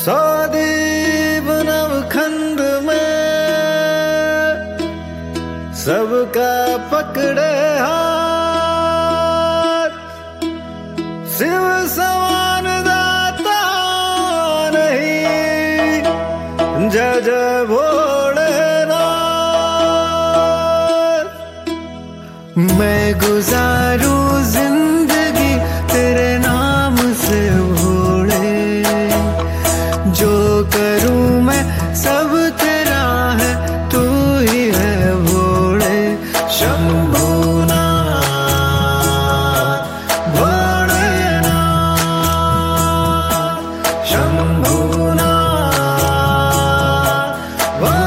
सौदीप नवखंड में सबका पकड़े हाथ, शिव समान दाता नहीं, जय जय भोलेनाथ। मैं गुजारूं जिंदगी तेरे नाम से भोले, जो करूं मैं सब तेरा है, तू ही है भोले। शंभुनाथ भोलेनाथ, शंभुनाथ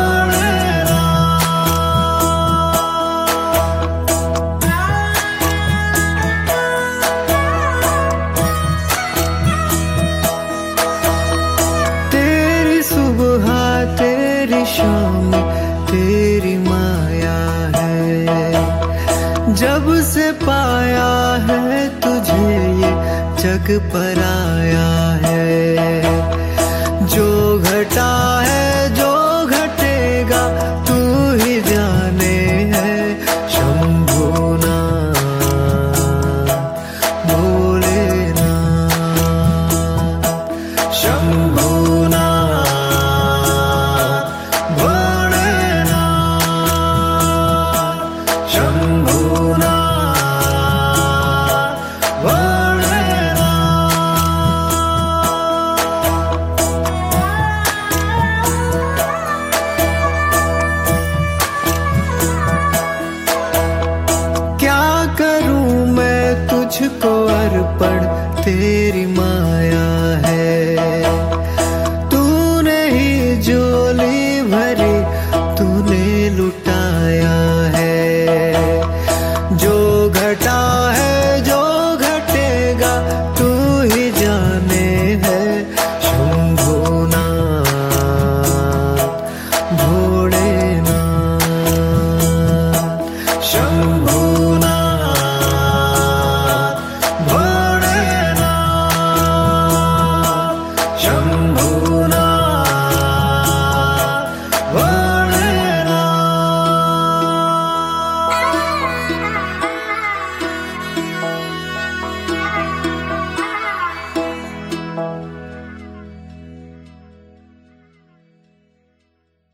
भोलेनाथ। तेरी सुबह तेरी शाम तेरी माया है, जब से पाया है तुझे ये जग पर आया है।